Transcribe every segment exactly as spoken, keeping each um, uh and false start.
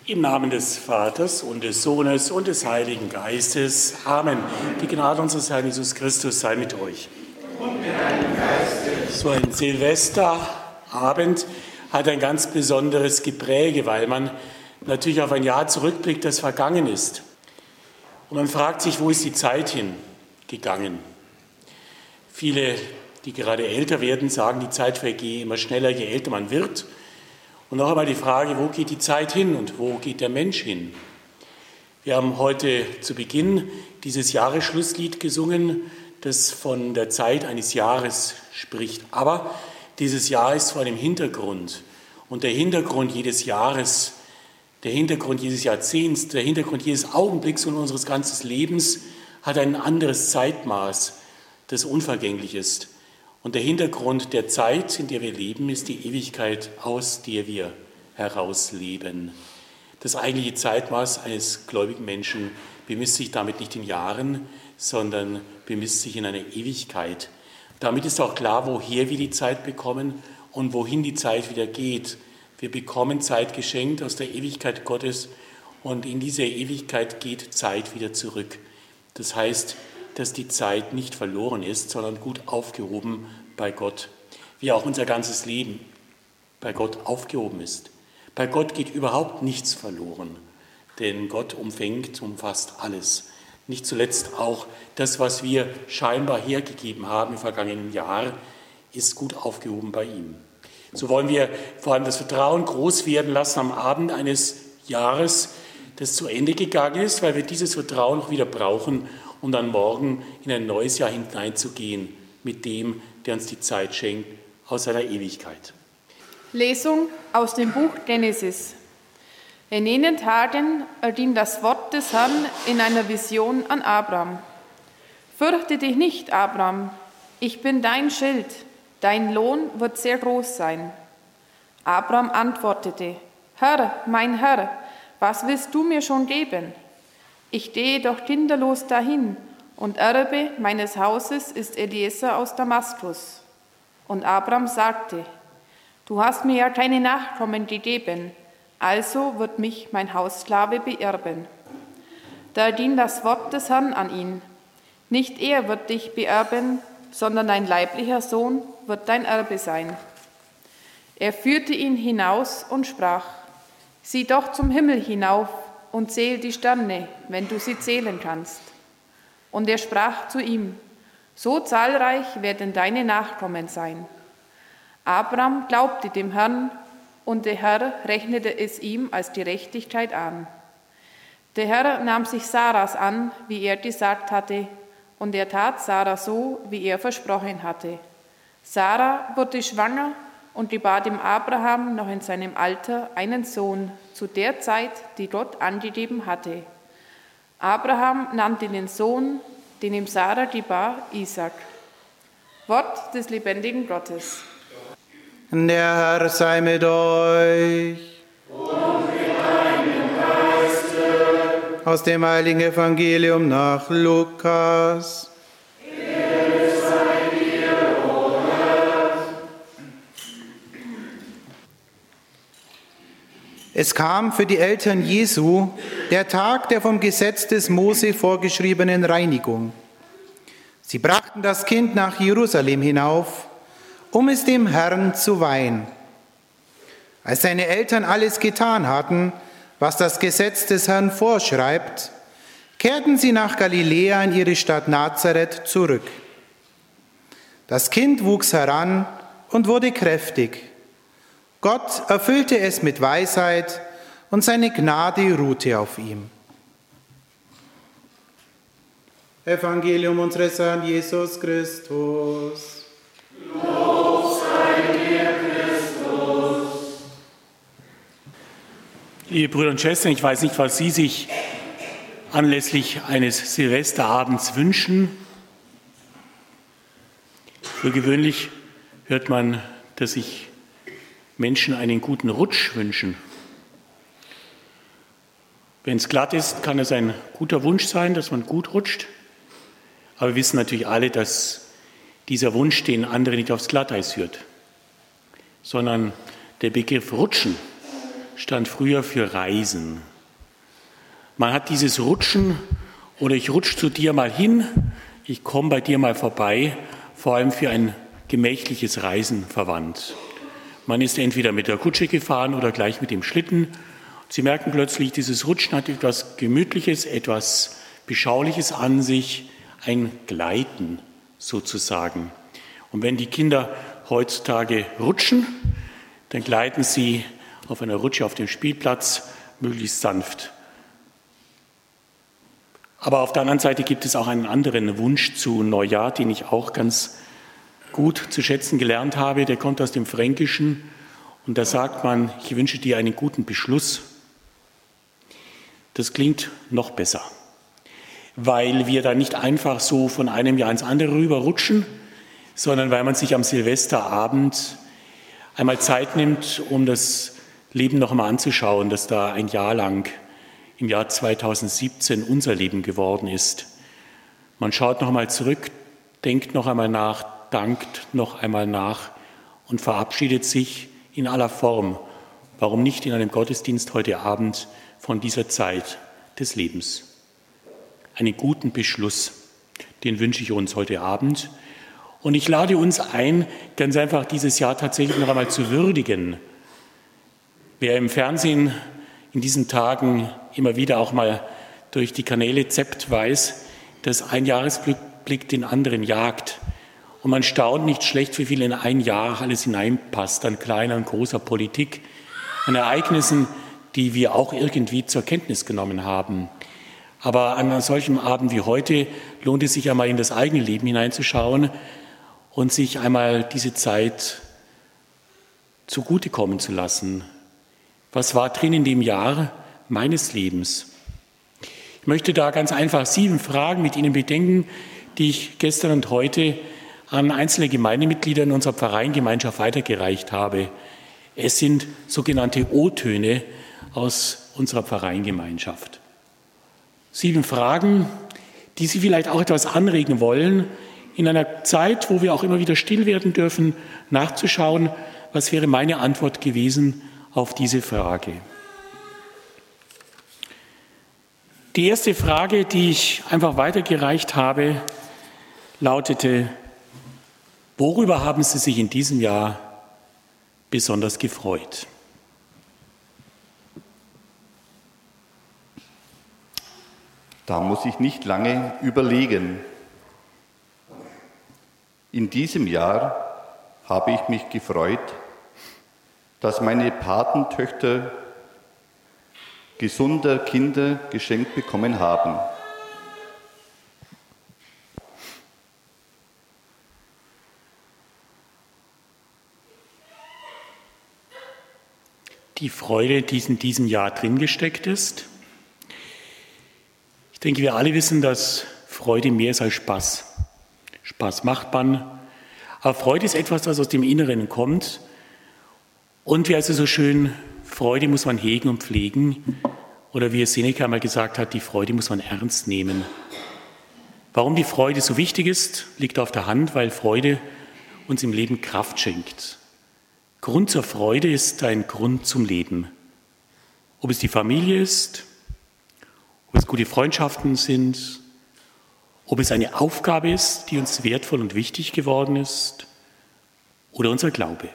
Im Namen des Vaters und des Sohnes und des Heiligen Geistes. Amen. Die Gnade unseres Herrn Jesus Christus sei mit euch. Und mit deinem Geiste. So ein Silvesterabend hat ein ganz besonderes Gepräge, weil man natürlich auf ein Jahr zurückblickt, das vergangen ist. Und man fragt sich, wo ist die Zeit hingegangen? Viele, die gerade älter werden, sagen, die Zeit vergehe immer schneller, je älter man wird. Und noch einmal die Frage, wo geht die Zeit hin und wo geht der Mensch hin? Wir haben heute zu Beginn dieses Jahresschlusslied gesungen, das von der Zeit eines Jahres spricht. Aber dieses Jahr ist vor einem Hintergrund. Und der Hintergrund jedes Jahres, der Hintergrund jedes Jahrzehnts, der Hintergrund jedes Augenblicks und unseres ganzen Lebens hat ein anderes Zeitmaß, das unvergänglich ist. Und der Hintergrund der Zeit, in der wir leben, ist die Ewigkeit, aus der wir herausleben. Das eigentliche Zeitmaß eines gläubigen Menschen bemisst sich damit nicht in Jahren, sondern bemisst sich in einer Ewigkeit. Damit ist auch klar, woher wir die Zeit bekommen und wohin die Zeit wieder geht. Wir bekommen Zeit geschenkt aus der Ewigkeit Gottes und in diese Ewigkeit geht Zeit wieder zurück. Das heißt, dass die Zeit nicht verloren ist, sondern gut aufgehoben bei Gott, wie auch unser ganzes Leben bei Gott aufgehoben ist. Bei Gott geht überhaupt nichts verloren, denn Gott umfängt, umfasst alles. Nicht zuletzt auch das, was wir scheinbar hergegeben haben im vergangenen Jahr, ist gut aufgehoben bei ihm. So wollen wir vor allem das Vertrauen groß werden lassen am Abend eines Jahres, das zu Ende gegangen ist, weil wir dieses Vertrauen noch wieder brauchen, um dann morgen in ein neues Jahr hineinzugehen mit dem, der uns die Zeit schenkt, aus seiner Ewigkeit. Lesung aus dem Buch Genesis. In jenen Tagen erschien das Wort des Herrn in einer Vision an Abram. Fürchte dich nicht, Abram, ich bin dein Schild, dein Lohn wird sehr groß sein. Abram antwortete, Herr, mein Herr, was willst du mir schon geben? Ich gehe doch kinderlos dahin, und Erbe meines Hauses ist Eliezer aus Damaskus. Und Abram sagte, du hast mir ja keine Nachkommen gegeben, also wird mich mein Haussklave beerben. Da ging das Wort des Herrn an ihn, nicht er wird dich beerben, sondern dein leiblicher Sohn wird dein Erbe sein. Er führte ihn hinaus und sprach, sieh doch zum Himmel hinauf und zähl die Sterne, wenn du sie zählen kannst. Und er sprach zu ihm, so zahlreich werden deine Nachkommen sein. Abram glaubte dem Herrn, und der Herr rechnete es ihm als Gerechtigkeit an. Der Herr nahm sich Saras an, wie er gesagt hatte, und er tat Sarah so, wie er versprochen hatte. Sarah wurde schwanger und gebar dem Abraham noch in seinem Alter einen Sohn, zu der Zeit, die Gott angegeben hatte. Abraham nannte den Sohn, den ihm Sarah gebar, Isaak. Wort des lebendigen Gottes. Der Herr sei mit euch. Und mit deinem Geiste. Aus dem heiligen Evangelium nach Lukas. Ehre sei dir, o Herr. Es kam für die Eltern Jesu der Tag der vom Gesetz des Mose vorgeschriebenen Reinigung. Sie brachten das Kind nach Jerusalem hinauf, um es dem Herrn zu weihen. Als seine Eltern alles getan hatten, was das Gesetz des Herrn vorschreibt, kehrten sie nach Galiläa in ihre Stadt Nazareth zurück. Das Kind wuchs heran und wurde kräftig. Gott erfüllte es mit Weisheit und seine Gnade ruhte auf ihm. Evangelium unseres Herrn Jesus Christus. Lob sei dir, Christus. Liebe Brüder und Schwestern, ich weiß nicht, was Sie sich anlässlich eines Silvesterabends wünschen. Für gewöhnlich hört man, dass sich Menschen einen guten Rutsch wünschen. Wenn es glatt ist, kann es ein guter Wunsch sein, dass man gut rutscht. Aber wir wissen natürlich alle, dass dieser Wunsch den anderen nicht aufs Glatteis führt, sondern der Begriff Rutschen stand früher für Reisen. Man hat dieses Rutschen oder ich rutsche zu dir mal hin, ich komme bei dir mal vorbei, vor allem für ein gemächliches Reisen verwandt. Man ist entweder mit der Kutsche gefahren oder gleich mit dem Schlitten. Sie merken plötzlich, dieses Rutschen hat etwas Gemütliches, etwas Beschauliches an sich, ein Gleiten sozusagen. Und wenn die Kinder heutzutage rutschen, dann gleiten sie auf einer Rutsche auf dem Spielplatz möglichst sanft. Aber auf der anderen Seite gibt es auch einen anderen Wunsch zu Neujahr, den ich auch ganz gut zu schätzen gelernt habe. Der kommt aus dem Fränkischen und da sagt man, ich wünsche dir einen guten Beschluss. Das klingt noch besser, weil wir da nicht einfach so von einem Jahr ins andere rüberrutschen, sondern weil man sich am Silvesterabend einmal Zeit nimmt, um das Leben noch einmal anzuschauen, das da ein Jahr lang im Jahr zweitausendsiebzehn unser Leben geworden ist. Man schaut noch einmal zurück, denkt noch einmal nach, dankt noch einmal nach und verabschiedet sich in aller Form, warum nicht in einem Gottesdienst heute Abend, von dieser Zeit des Lebens. Einen guten Beschluss, den wünsche ich uns heute Abend. Und ich lade uns ein, ganz einfach dieses Jahr tatsächlich noch einmal zu würdigen. Wer im Fernsehen in diesen Tagen immer wieder auch mal durch die Kanäle zappt, weiß, dass ein Jahresblick den anderen jagt. Und man staunt nicht schlecht, wie viel in ein Jahr alles hineinpasst, an kleiner und großer Politik, an Ereignissen, die wir auch irgendwie zur Kenntnis genommen haben. Aber an einem solchen Abend wie heute lohnt es sich einmal in das eigene Leben hineinzuschauen und sich einmal diese Zeit zugutekommen zu lassen. Was war drin in dem Jahr meines Lebens? Ich möchte da ganz einfach sieben Fragen mit Ihnen bedenken, die ich gestern und heute an einzelne Gemeindemitglieder in unserer Pfarreiengemeinschaft weitergereicht habe. Es sind sogenannte O-Töne aus unserer Pfarreiengemeinschaft. Sieben Fragen, die Sie vielleicht auch etwas anregen wollen, in einer Zeit, wo wir auch immer wieder still werden dürfen, nachzuschauen, was wäre meine Antwort gewesen auf diese Frage. Die erste Frage, die ich einfach weitergereicht habe, lautete: Worüber haben Sie sich in diesem Jahr besonders gefreut? Da muss ich nicht lange überlegen. In diesem Jahr habe ich mich gefreut, dass meine Patentöchter gesunder Kinder geschenkt bekommen haben. Die Freude, die in diesem Jahr drin gesteckt ist. Ich denke, wir alle wissen, dass Freude mehr ist als Spaß. Spaß macht man, aber Freude ist etwas, das aus dem Inneren kommt. Und wie also so schön, Freude muss man hegen und pflegen. Oder wie es Seneca einmal gesagt hat, die Freude muss man ernst nehmen. Warum die Freude so wichtig ist, liegt auf der Hand, weil Freude uns im Leben Kraft schenkt. Grund zur Freude ist ein Grund zum Leben. Ob es die Familie ist, ob es gute Freundschaften sind, ob es eine Aufgabe ist, die uns wertvoll und wichtig geworden ist, oder unser Glaube.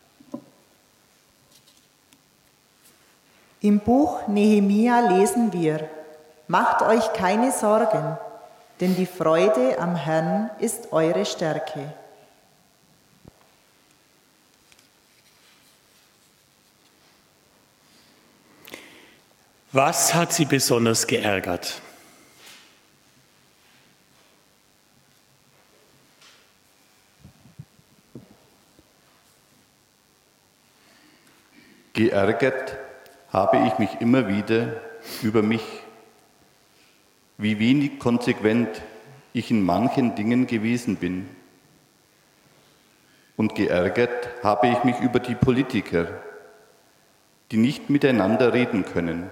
Im Buch Nehemia lesen wir: Macht euch keine Sorgen, denn die Freude am Herrn ist eure Stärke. Was hat Sie besonders geärgert? Geärgert habe ich mich immer wieder über mich, wie wenig konsequent ich in manchen Dingen gewesen bin. Und geärgert habe ich mich über die Politiker, die nicht miteinander reden können.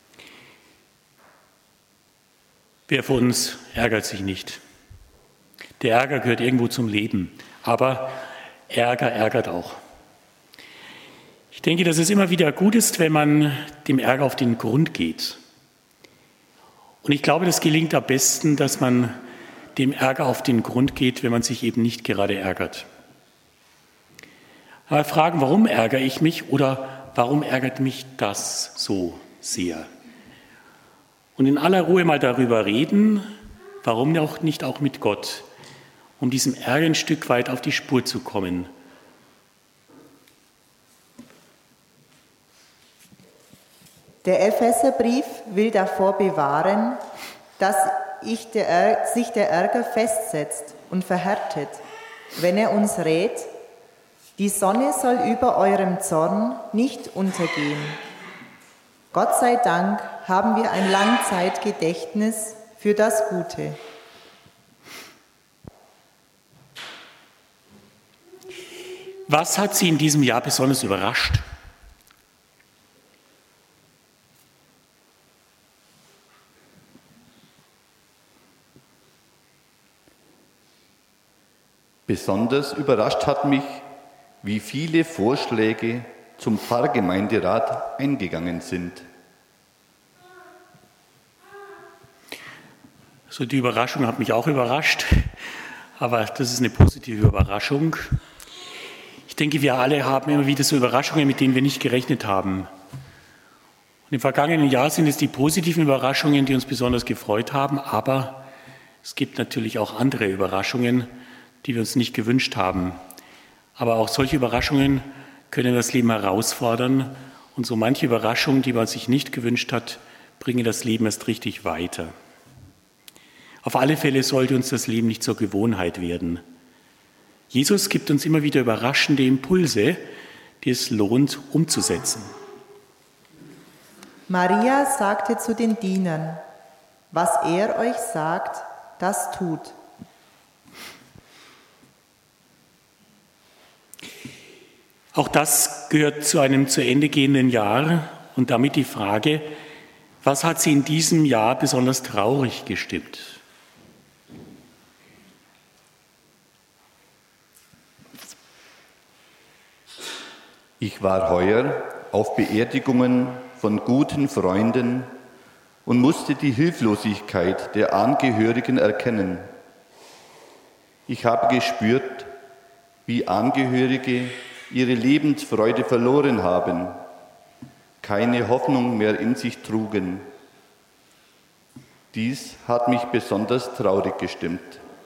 Wer von uns ärgert sich nicht? Der Ärger gehört irgendwo zum Leben, aber Ärger ärgert auch. Ich denke, dass es immer wieder gut ist, wenn man dem Ärger auf den Grund geht. Und ich glaube, das gelingt am besten, dass man dem Ärger auf den Grund geht, wenn man sich eben nicht gerade ärgert. Aber fragen, warum ärgere ich mich oder warum ärgert mich das so sehr? Und in aller Ruhe mal darüber reden, warum auch nicht auch mit Gott, um diesem Ärger ein Stück weit auf die Spur zu kommen. Der Epheserbrief will davor bewahren, dass ich der, sich der Ärger festsetzt und verhärtet, wenn er uns rät, die Sonne soll über eurem Zorn nicht untergehen. Gott sei Dank haben wir ein Langzeitgedächtnis für das Gute. Was hat Sie in diesem Jahr besonders überrascht? Besonders überrascht hat mich, wie viele Vorschläge zum Pfarrgemeinderat eingegangen sind. So, die Überraschung hat mich auch überrascht, aber das ist eine positive Überraschung. Ich denke, wir alle haben immer wieder so Überraschungen, mit denen wir nicht gerechnet haben. Und im vergangenen Jahr sind es die positiven Überraschungen, die uns besonders gefreut haben, aber es gibt natürlich auch andere Überraschungen, die wir uns nicht gewünscht haben. Aber auch solche Überraschungen können das Leben herausfordern. Und so manche Überraschungen, die man sich nicht gewünscht hat, bringen das Leben erst richtig weiter. Auf alle Fälle sollte uns das Leben nicht zur Gewohnheit werden. Jesus gibt uns immer wieder überraschende Impulse, die es lohnt, umzusetzen. Maria sagte zu den Dienern, was er euch sagt, das tut. Auch das gehört zu einem zu Ende gehenden Jahr und damit die Frage, was hat Sie in diesem Jahr besonders traurig gestimmt? Ich war heuer auf Beerdigungen von guten Freunden und musste die Hilflosigkeit der Angehörigen erkennen. Ich habe gespürt, wie Angehörige ihre Lebensfreude verloren haben, keine Hoffnung mehr in sich trugen. Dies hat mich besonders traurig gestimmt.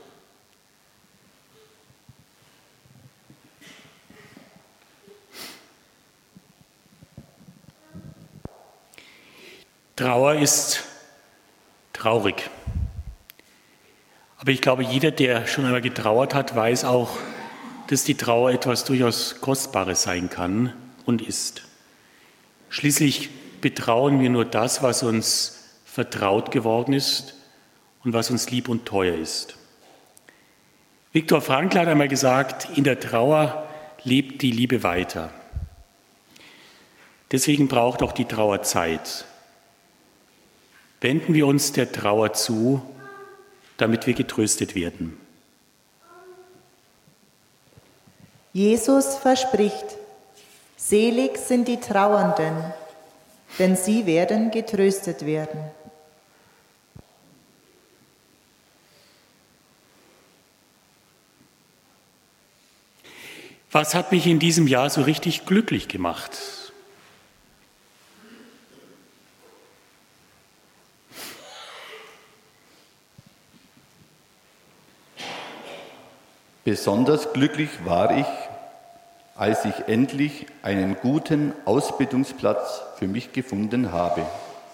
Trauer ist traurig. Aber ich glaube, jeder, der schon einmal getrauert hat, weiß auch, dass die Trauer etwas durchaus Kostbares sein kann und ist. Schließlich betrauen wir nur das, was uns vertraut geworden ist und was uns lieb und teuer ist. Viktor Frankl hat einmal gesagt, in der Trauer lebt die Liebe weiter. Deswegen braucht auch die Trauer Zeit. Wenden wir uns der Trauer zu, damit wir getröstet werden. Jesus verspricht, selig sind die Trauernden, denn sie werden getröstet werden. Was hat mich in diesem Jahr so richtig glücklich gemacht? Besonders glücklich war ich, als ich endlich einen guten Ausbildungsplatz für mich gefunden habe.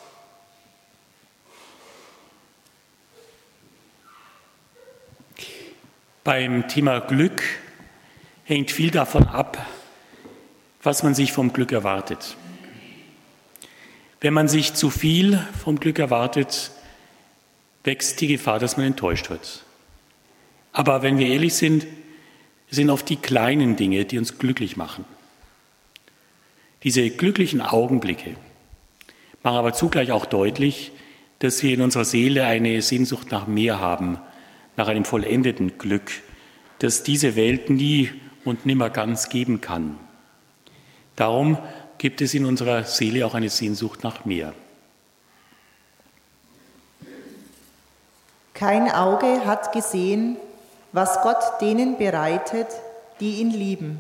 Beim Thema Glück hängt viel davon ab, was man sich vom Glück erwartet. Wenn man sich zu viel vom Glück erwartet, wächst die Gefahr, dass man enttäuscht wird. Aber wenn wir ehrlich sind, sind oft die kleinen Dinge, die uns glücklich machen. Diese glücklichen Augenblicke machen aber zugleich auch deutlich, dass wir in unserer Seele eine Sehnsucht nach mehr haben, nach einem vollendeten Glück, das diese Welt nie und nimmer ganz geben kann. Darum gibt es in unserer Seele auch eine Sehnsucht nach mehr. Kein Auge hat gesehen, was Gott denen bereitet, die ihn lieben.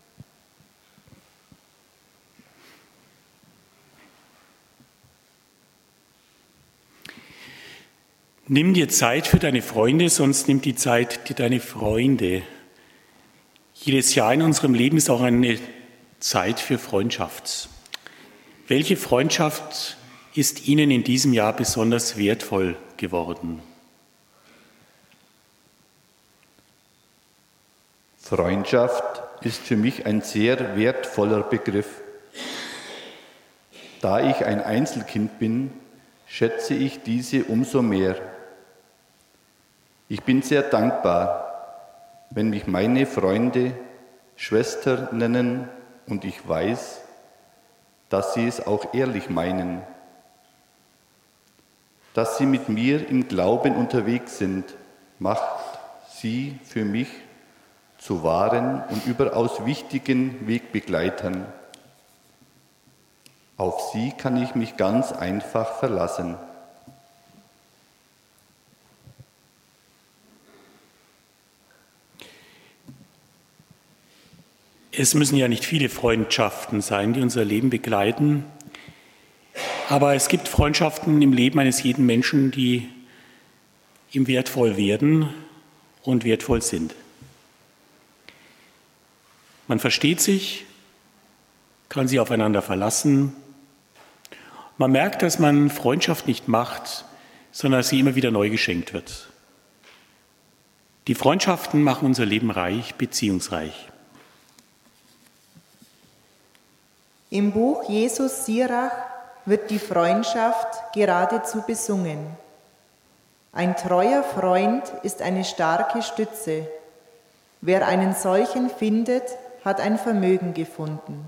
Nimm dir Zeit für deine Freunde, sonst nimm die Zeit dir deine Freunde. Jedes Jahr in unserem Leben ist auch eine Zeit für Freundschaft. Welche Freundschaft ist Ihnen in diesem Jahr besonders wertvoll geworden? Freundschaft ist für mich ein sehr wertvoller Begriff. Da ich ein Einzelkind bin, schätze ich diese umso mehr. Ich bin sehr dankbar, wenn mich meine Freunde Schwester nennen und ich weiß, dass sie es auch ehrlich meinen. Dass sie mit mir im Glauben unterwegs sind, macht sie für mich zu wahren und überaus wichtigen Wegbegleitern. Auf sie kann ich mich ganz einfach verlassen. Es müssen ja nicht viele Freundschaften sein, die unser Leben begleiten, aber es gibt Freundschaften im Leben eines jeden Menschen, die ihm wertvoll werden und wertvoll sind. Man versteht sich, kann sich aufeinander verlassen. Man merkt, dass man Freundschaft nicht macht, sondern dass sie immer wieder neu geschenkt wird. Die Freundschaften machen unser Leben reich, beziehungsreich. Im Buch Jesus Sirach wird die Freundschaft geradezu besungen. Ein treuer Freund ist eine starke Stütze. Wer einen solchen findet, hat ein Vermögen gefunden.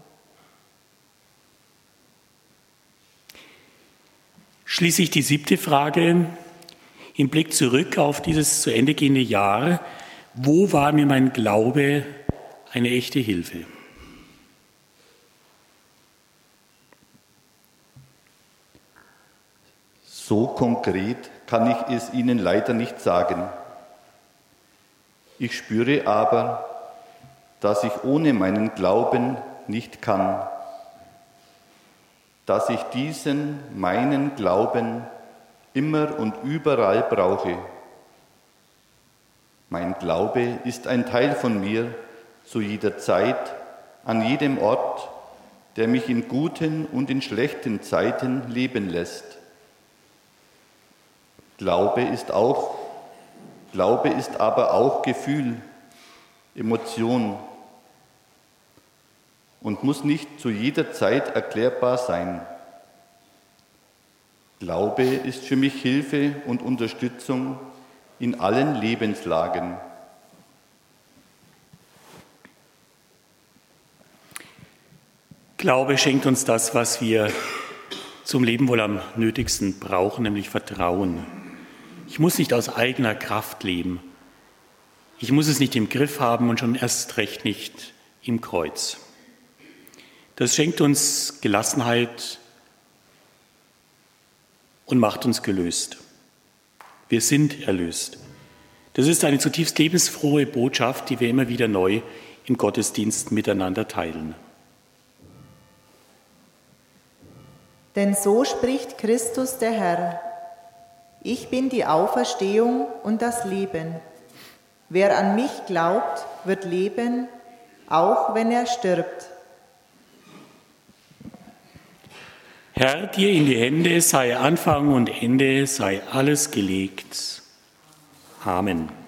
Schließlich die siebte Frage im Blick zurück auf dieses zu Ende gehende Jahr. Wo war mir mein Glaube eine echte Hilfe? So konkret kann ich es Ihnen leider nicht sagen. Ich spüre aber, dass ich ohne meinen Glauben nicht kann, dass ich diesen, meinen Glauben, immer und überall brauche. Mein Glaube ist ein Teil von mir, zu jeder Zeit, an jedem Ort, der mich in guten und in schlechten Zeiten leben lässt. Glaube ist auch, Glaube ist aber auch Gefühl, Emotion und muss nicht zu jeder Zeit erklärbar sein. Glaube ist für mich Hilfe und Unterstützung in allen Lebenslagen. Glaube schenkt uns das, was wir zum Leben wohl am nötigsten brauchen, nämlich Vertrauen. Ich muss nicht aus eigener Kraft leben. Ich muss es nicht im Griff haben und schon erst recht nicht im Kreuz. Das schenkt uns Gelassenheit und macht uns gelöst. Wir sind erlöst. Das ist eine zutiefst lebensfrohe Botschaft, die wir immer wieder neu im Gottesdienst miteinander teilen. Denn so spricht Christus der Herr: Ich bin die Auferstehung und das Leben. Wer an mich glaubt, wird leben, auch wenn er stirbt. Herr, dir in die Hände sei Anfang und Ende, sei alles gelegt. Amen.